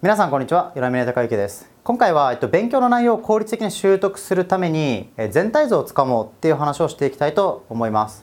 皆さんこんにちは、岩見高之です。今回は、勉強の内容を効率的に習得するために全体像をつかもうっていう話をしていきたいと思います。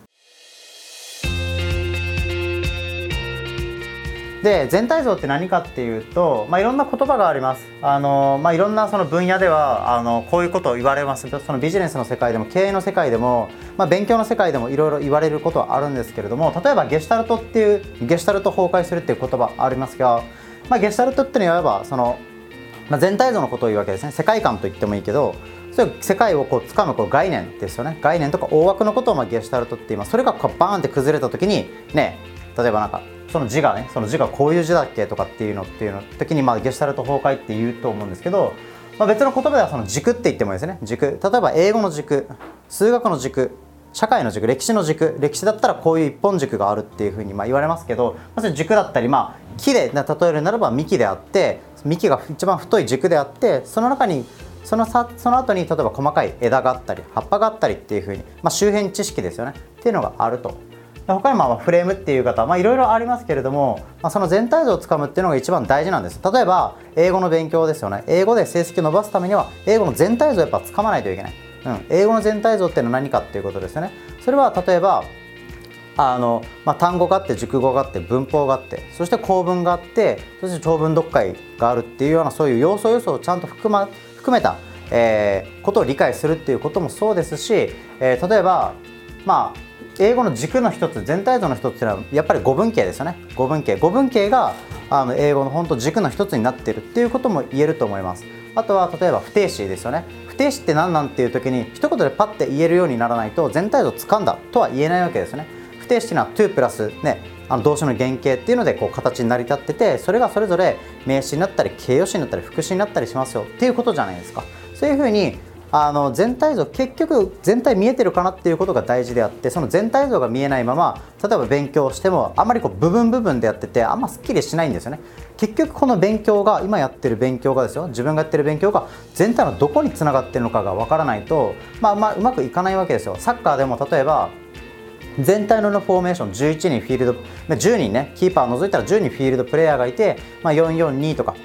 で、全体像って何かっていうと、いろんな言葉があります。いろんなその分野ではこういうことを言われます。そのビジネスの世界でも経営の世界でも、勉強の世界でもいろいろ言われることはあるんですけれども、例えばゲシュタルトっていうゲシュタルト崩壊するっていう言葉ありますが、ゲシュタルトっていうのはいわばその、全体像のことを言うわけですね。世界観と言ってもいいけど、そういう世界をつかむ概念ですよね。概念とか大枠のことをゲシュタルトって言います。それがバーンって崩れた時にね、例えばその字がこういう字だっけとかっていう時にゲシュタルト崩壊って言うと思うんですけど、別の言葉ではその軸って言ってもいいですね。軸、例えば英語の軸、数学の軸、社会の軸、歴史の軸、歴史だったらこういう一本軸があるっていうふうに言われますけど、まず軸だったり、木で例えるならば幹であって、幹が一番太い軸であって、その中にその後に例えば細かい枝があったり葉っぱがあったりっていうふうに、周辺知識ですよねっていうのがあると。他にもフレームっていう方いろいろありますけれども、その全体像をつかむっていうのが一番大事なんです。例えば英語の勉強ですよね。英語で成績を伸ばすためには英語の全体像をやっぱつかまないといけない。英語の全体像っていうのは何かっていうことですよね。それは例えば単語があって、熟語があって、文法があって、そして構文があって、そして長文読解があるっていうような、そういう要素をちゃんと含めた、ことを理解するっていうこともそうですし、例えば英語の軸の一つ、全体像の一つっていうのはやっぱり語文系ですよね。語文系が英語の本当軸の一つになっているっていうことも言えると思います。あとは例えば不定詞ですよね。不定詞って何なんていう時に一言でパッて言えるようにならないと全体像をつかんだとは言えないわけですよね。不定詞っていうのは to プラス動詞の原型っていうので形に成り立ってて、それがそれぞれ名詞になったり形容詞になったり副詞になったりしますよっていうことじゃないですか。そういうふうに全体像、結局全体見えてるかなっていうことが大事であって、その全体像が見えないまま例えば勉強してもあまり部分でやっててあんますっきりしないんですよね。結局この勉強が、今やってる勉強がですよ、自分がやってる勉強が全体のどこにつながってるのかがわからないとうまくいかないわけですよ。サッカーでも例えば全体のフォーメーション11人フィールド、10人ね、キーパーを除いたら10人フィールドプレイヤーがいて、442とか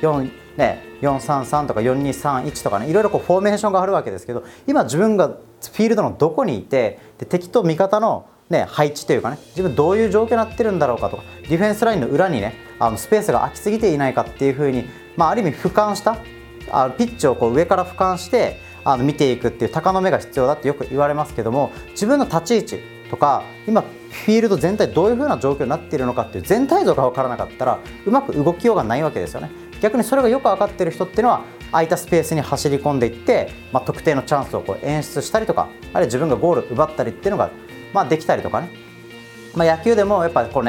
433とか4231とかね、いろいろフォーメーションがあるわけですけど、今自分がフィールドのどこにいて、敵と味方の配置というかね、自分どういう状況になってるんだろうかとか、ディフェンスラインの裏にねスペースが空きすぎていないかっていうふうに、ある意味俯瞰したピッチを上から俯瞰して見ていくっていう鷹の目が必要だってよく言われますけども、自分の立ち位置とか今フィールド全体どういうふうな状況になっているのかっていう全体像が分からなかったらうまく動きようがないわけですよね。逆にそれがよく分かっている人っていうのは空いたスペースに走り込んでいって、特定のチャンスを演出したりとか、あるいは自分がゴール奪ったりっていうのができたりとかね。野球でもやっぱり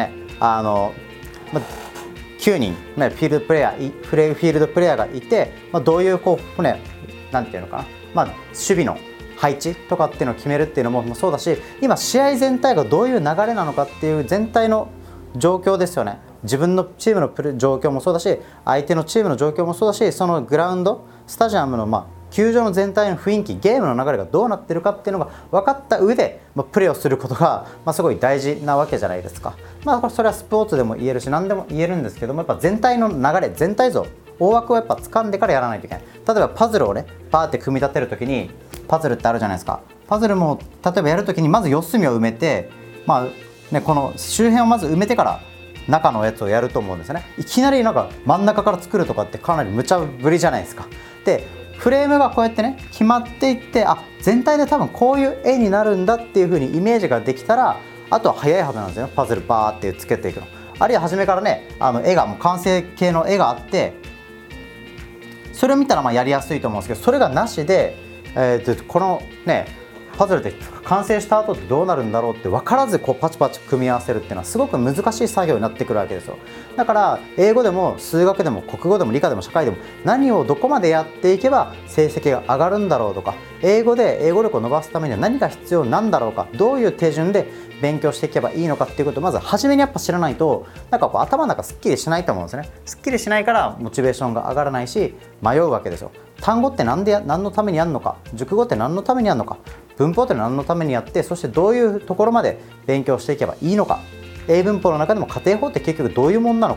9人フィールドプレイヤーがいて、どういうなんていうのかな、守備の配置とかっていうのを決めるっていうのもそうだし、今試合全体がどういう流れなのかっていう全体の状況ですよね。自分のチームの状況もそうだし、相手のチームの状況もそうだし、そのグラウンドスタジアムの球場の全体の雰囲気、ゲームの流れがどうなってるかっていうのが分かった上でプレーをすることがすごい大事なわけじゃないですか。それはスポーツでも言えるし何でも言えるんですけども、やっぱ全体の流れ、全体像、大枠をやっぱ掴んでからやらないといけない。例えばパズルをねパーって組み立てるときに、パズルってあるじゃないですか。パズルも例えばやるときにまず四隅を埋めて、この周辺をまず埋めてから中のやつをやると思うんですよね。いきなり真ん中から作るとかってかなり無茶ぶりじゃないですか。でフレームがこうやってね決まっていって、全体で多分こういう絵になるんだっていう風にイメージができたら、あとは早いはずなんですよ。パズルバーってつけていくの。あるいは初めからね絵がもう完成形の絵があって、それを見たらやりやすいと思うんですけど、それがなしで、このパズルで完成した後ってどうなるんだろうって分からずパチパチ組み合わせるっていうのはすごく難しい作業になってくるわけですよ。だから英語でも数学でも国語でも理科でも社会でも何をどこまでやっていけば成績が上がるんだろうとか、英語で英語力を伸ばすためには何が必要なんだろうか、どういう手順で勉強していけばいいのかっていうことをまず初めにやっぱ知らないと頭の中すっきりしないと思うんですよね。すっきりしないからモチベーションが上がらないし迷うわけですよ。単語って何のためにやるのか、熟語って何のためにやるのか、文法って何のためにやって、そしてどういうところまで勉強していけばいいのか、英文法の中でも家庭法って結局どういうものなのか、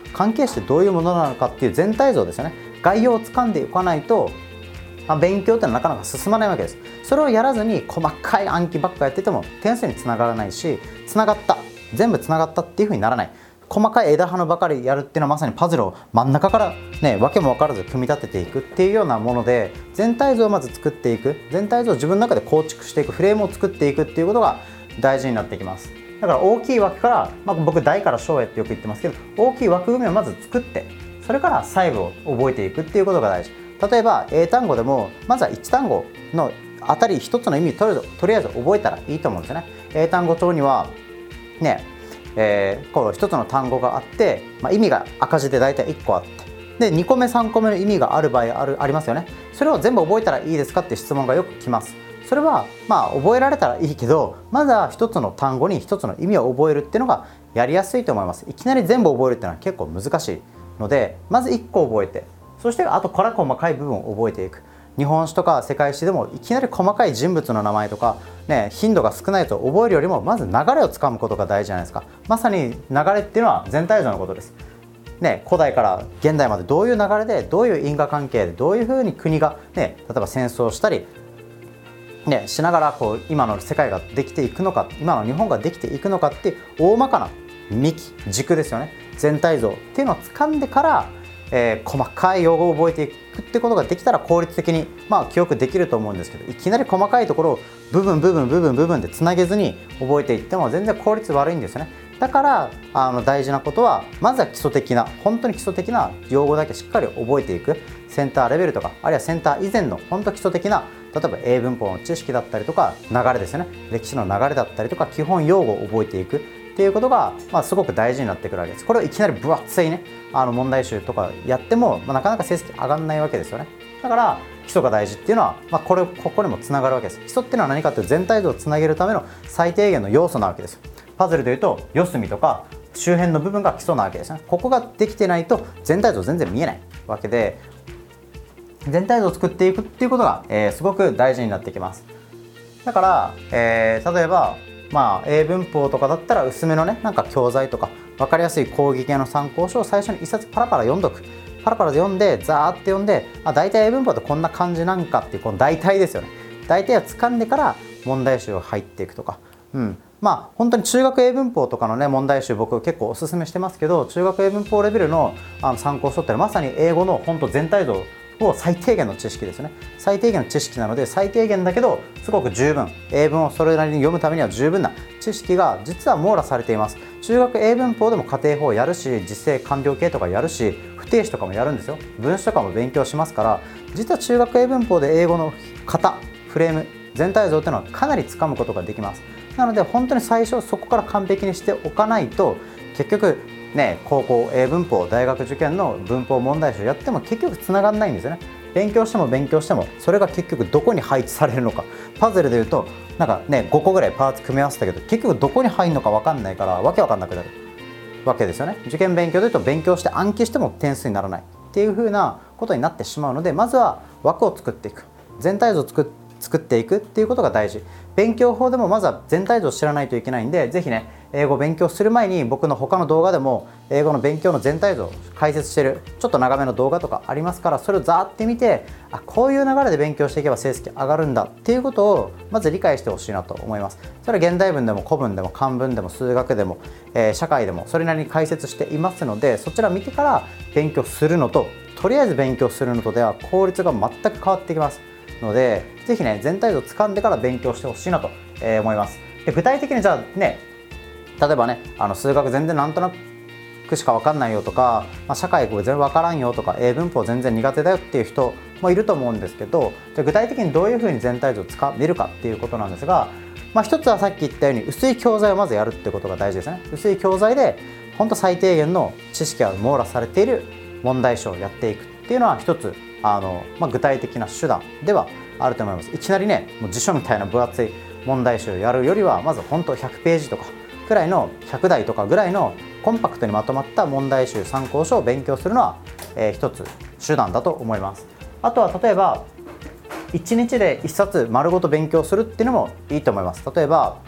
関係してどういうものなのかっていう全体像ですよね。概要をつかんでおかないと、勉強ってのはなかなか進まないわけです。それをやらずに細かい暗記ばっかやってても点数につながらないし、全部つながったっていう風にならない。細かい枝葉のばかりやるっていうのはまさにパズルを真ん中からね、訳も分からず組み立てていくっていうようなもので、全体像をまず作っていく、全体像を自分の中で構築していく、フレームを作っていくっていうことが大事になってきます。だから大きい枠から、僕大から小へってよく言ってますけど、大きい枠組みをまず作って、それから細部を覚えていくっていうことが大事。例えば英単語でもまずは1単語のあたり1つの意味とりあえず覚えたらいいと思うんですよね。英単語帳にはね、こう1つの単語があって、意味が赤字で大体1個あって、で2個目3個目の意味がある場合ありますよね。それを全部覚えたらいいですかって質問がよく来ます。それは覚えられたらいいけど、まずは1つの単語に1つの意味を覚えるっていうのがやりやすいと思います。いきなり全部覚えるっていうのは結構難しいので、まず1個覚えて、そしてあとから細かい部分を覚えていく。日本史とか世界史でもいきなり細かい人物の名前とか、頻度が少ないやつを覚えるよりもまず流れをつかむことが大事じゃないですか。まさに流れっていうのは全体像のことです。古代から現代までどういう流れで、どういう因果関係で、どういうふうに国が、例えば戦争したり、しながら今の世界ができていくのか、今の日本ができていくのかっていう大まかな軸ですよね。全体像っていうのを掴んでから、細かい用語を覚えていくってことができたら効率的に記憶できると思うんですけど、いきなり細かいところを部分でつなげずに覚えていっても全然効率悪いんですよね。だから大事なことは、まずは本当に基礎的な用語だけしっかり覚えていく。センターレベルとか、あるいはセンター以前の本当基礎的な、例えば英文法の知識だったりとか、流れですよね、歴史の流れだったりとか、基本用語を覚えていくっていうことが、すごく大事になってくるわけです。これをいきなり分厚い問題集とかやっても、なかなか成績上がらないわけですよね。だから基礎が大事っていうのは、ここにもつながるわけです。基礎っていうのは何かというと、全体像をつなげるための最低限の要素なわけですよ。パズルでいうと四隅とか周辺の部分が基礎なわけですね。ここができてないと全体像全然見えないわけで、全体像を作っていくっていうことが、すごく大事になってきます。だから、例えば英文法とかだったら薄めの教材とか分かりやすい講義系の参考書を最初に一冊パラパラ読んどく。パラパラで読んで、ザーって読んで、大体英文法ってこんな感じなんかっていう、この大体ですよね。大体を掴んでから問題集を入っていくとか、本当に中学英文法とかの問題集、僕結構おすすめしてますけど、中学英文法レベルの参考書ってまさに英語の本当全体像を最低限の知識ですね。最低限の知識なので、最低限だけどすごく十分、英文をそれなりに読むためには十分な知識が実は網羅されています。中学英文法でも家庭法やるし、実践完了形とかやるし、不定詞とかもやるんですよ。分詞とかも勉強しますから、実は中学英文法で英語の型、フレーム、全体像っていうのはかなりつかむことができます。なので本当に最初そこから完璧にしておかないと、結局高校英文法、大学受験の文法問題集やっても結局つながらないんですよね。勉強してもそれが結局どこに配置されるのか。パズルでいうと5個ぐらいパーツ組み合わせたけど、結局どこに入るのか分かんないから、わけ分かんなくなるわけですよね。受験勉強でいうと、勉強して暗記しても点数にならないっていう風なことになってしまうので、まずは枠を作っていく、全体像を作っていくっていうことが大事。勉強法でもまずは全体像を知らないといけないんで、ぜひ英語を勉強する前に僕の他の動画でも英語の勉強の全体像を解説しているちょっと長めの動画とかありますから、それをざーって見て、こういう流れで勉強していけば成績上がるんだっていうことをまず理解してほしいなと思います。それは現代文でも古文でも漢文でも数学でも、社会でもそれなりに解説していますので、そちら見てから勉強するのと、とりあえず勉強するのとでは効率が全く変わってきますので、ぜひ全体像を掴んでから勉強してほしいなと思います。で、具体的にじゃあ例えば数学全然なんとなくしか分かんないよとか、社会全然分からんよとか、英文法全然苦手だよっていう人もいると思うんですけど、じゃあ具体的にどういうふうに全体像を見るかっていうことなんですが、一つはさっき言ったように薄い教材をまずやるってことが大事ですね。薄い教材で本当最低限の知識が網羅されている問題集をやっていくっていうのは一つ具体的な手段ではあると思います。いきなりもう辞書みたいな分厚い問題集をやるよりは、まず本当100ページとかくらいの、100題とかぐらいのコンパクトにまとまった問題集、参考書を勉強するのは、一つ手段だと思います。あとは例えば1日で1冊丸ごと勉強するっていうのもいいと思います。例えば、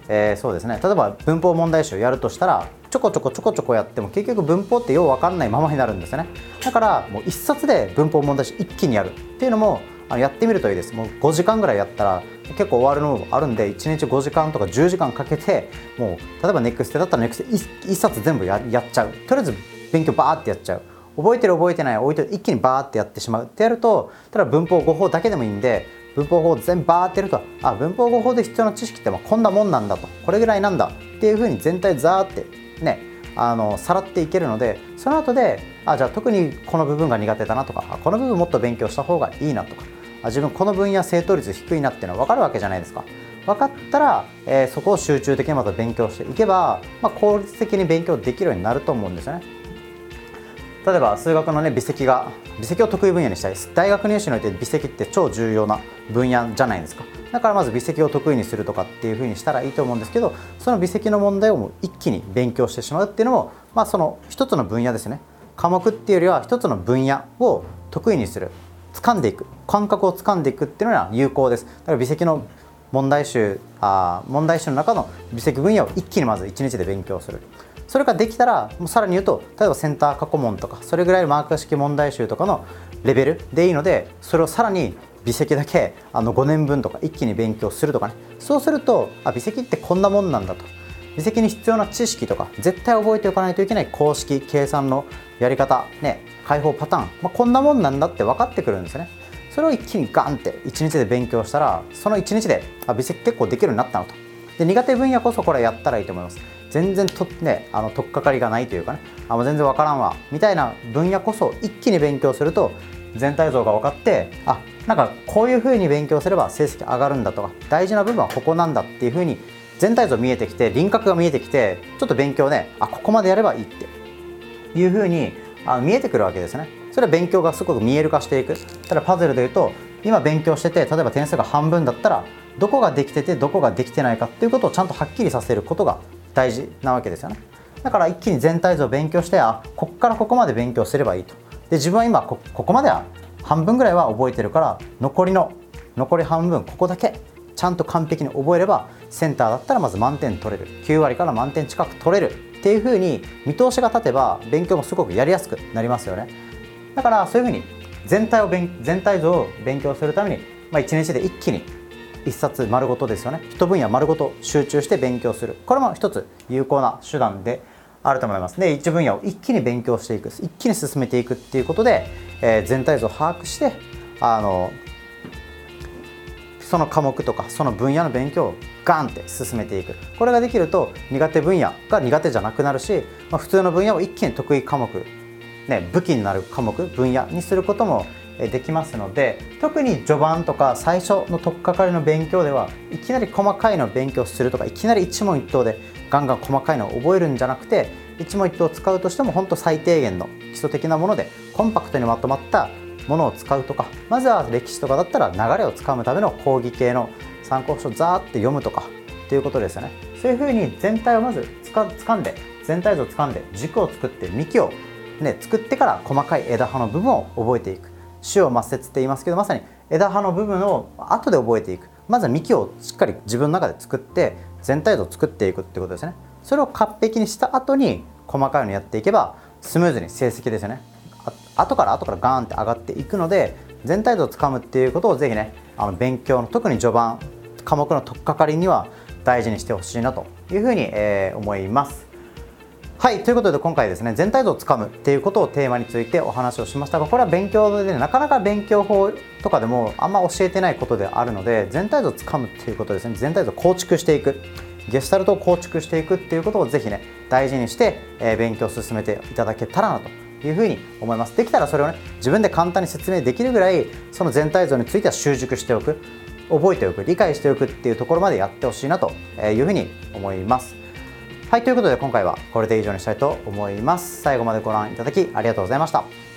そうですね、例えば文法問題集やるとしたらちょこちょこやっても結局文法ってよう分かんないままになるんですよね。だからもう1冊で文法問題集一気にやるっていうのもやってみるといいです。もう5時間ぐらいやったら結構終わるのもあるんで、1日5時間とか10時間かけて、もう例えばネクステだったらネクステ 1冊全部やっちゃう。とりあえず勉強バーってやっちゃう。覚えてる覚えてない置いて一気にバーってやってしまうってやると、ただ文法語法だけでもいいんで、文法語法全部バーってやると、文法語法で必要な知識ってこんなもんなんだと、これぐらいなんだっていう風に全体ザーってねさらっていけるので、その後でじゃあ特にこの部分が苦手だなとか、この部分もっと勉強した方がいいなとか、自分この分野正答率低いなっていうのは分かるわけじゃないですか。分かったら、そこを集中的にまた勉強していけば、効率的に勉強できるようになると思うんですよね。例えば数学のね微積を得意分野にしたいです。大学入試において微積って超重要な分野じゃないですか。だからまず微積を得意にするとかっていう風にしたらいいと思うんですけど、その微積の問題をもう一気に勉強してしまうっていうのも、その一つの分野ですね。科目っていうよりは一つの分野を得意にする、掴んでいく、感覚を掴んでいくっていうのは有効です。だから微積の問題集の中の微積分野を一気にまず1日で勉強する。それができたらもうさらに言うと、例えばセンター過去問とかそれぐらいのマーク式問題集とかのレベルでいいので、それをさらに微積だけ5年分とか一気に勉強するとかね。そうすると微積ってこんなもんなんだと、微積に必要な知識とか絶対覚えておかないといけない公式計算のやり方ね、解法パターン、こんなもんなんだって分かってくるんですよね。それを一気にガンって1日で勉強したら、その1日で微積結構できるようになったのと。で苦手分野こそこれやったらいいと思います。全然取っかかりがないというかね、もう全然わからんわみたいな分野こそ一気に勉強すると全体像が分かって、なんかこういう風に勉強すれば成績上がるんだとか、大事な部分はここなんだっていう風に全体像見えてきて、輪郭が見えてきて、ちょっと勉強ねここまでやればいいっていう風に見えてくるわけですね。それは勉強がすごく見える化していく。ただパズルでいうと、今勉強してて例えば点数が半分だったら、どこができててどこができてないかっていうことをちゃんとはっきりさせることが大事なわけですよね。だから一気に全体像を勉強して、ここからここまで勉強すればいいと。で自分は今ここまでは半分ぐらいは覚えてるから、残り半分ここだけちゃんと完璧に覚えれば、センターだったらまず満点取れる、9割から満点近く取れるっていう風に見通しが立てば、勉強もすごくやりやすくなりますよね。だからそういう風に全体像を勉強するために、1日で一気に1冊丸ごとですよね、一分野丸ごと集中して勉強する、これも一つ有効な手段であると思います。で一分野を一気に勉強していく、一気に進めていくっていうことで、全体像を把握してその科目とかその分野の勉強をガンって進めていく。これができると苦手分野が苦手じゃなくなるし、普通の分野を一気に得意科目、武器になる科目分野にすることもできますので、特に序盤とか最初の取っかかりの勉強ではいきなり細かいのを勉強するとか、いきなり一問一答でガンガン細かいのを覚えるんじゃなくて、一問一答を使うとしても本当最低限の基礎的なものでコンパクトにまとまったものを使うとか、まずは歴史とかだったら流れをつかむための講義系の参考書をザーって読むとかっていうことですよね。そういうふうに全体をまず掴んで、全体像を掴んで軸を作って幹を作ってから細かい枝葉の部分を覚えていく。枝葉末節って言いますけど、まさに枝葉の部分を後で覚えていく。まずは幹をしっかり自分の中で作って全体像を作っていくってことですね。それを完璧にした後に細かいのやっていけばスムーズに成績ですよね、後からガーンって上がっていくので、全体像をつかむっていうことをぜひね、勉強の特に序盤科目の取っかかりには大事にしてほしいなというふうに思います。はい、ということで今回ですね、全体像をつかむっていうことをテーマについてお話をしましたが、これは勉強で、なかなか勉強法とかでもあんま教えてないことであるので、全体像をつかむっていうことですね、全体像を構築していく、ゲスタルトを構築していくっていうことをぜひね大事にして、勉強を進めていただけたらなというふうに思います。できたらそれをね自分で簡単に説明できるぐらい、その全体像については習熟しておく、覚えておく、理解しておくっていうところまでやってほしいなというふうに思います。はい、ということで今回はこれで以上にしたいと思います。最後までご覧いただきありがとうございました。